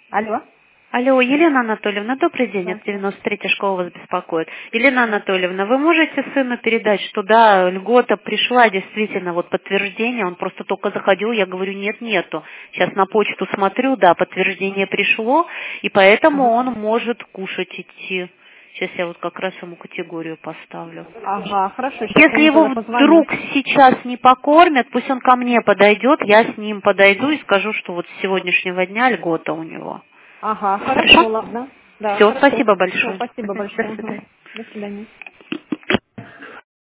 Алло. Алло, Елена Анатольевна, добрый день, Да. от 93-й школы вас беспокоит. Елена Анатольевна, вы можете сыну передать, что да, льгота пришла, действительно, вот подтверждение, он просто только заходил, я говорю, нет, нету. Сейчас на почту смотрю, да, подтверждение пришло, и поэтому он может кушать идти. Сейчас я вот как раз ему категорию поставлю. Ага, хорошо, сейчас я Если ему его тогда позвоню. вдруг сейчас не покормят, пусть он ко мне подойдет, я с ним подойду и скажу, что вот с сегодняшнего дня льгота у него. Ага, хорошо, Хорошо? ладно. Да, Все, хорошо. спасибо Все, большое. спасибо Мгм, до большое. свидания. До свидания.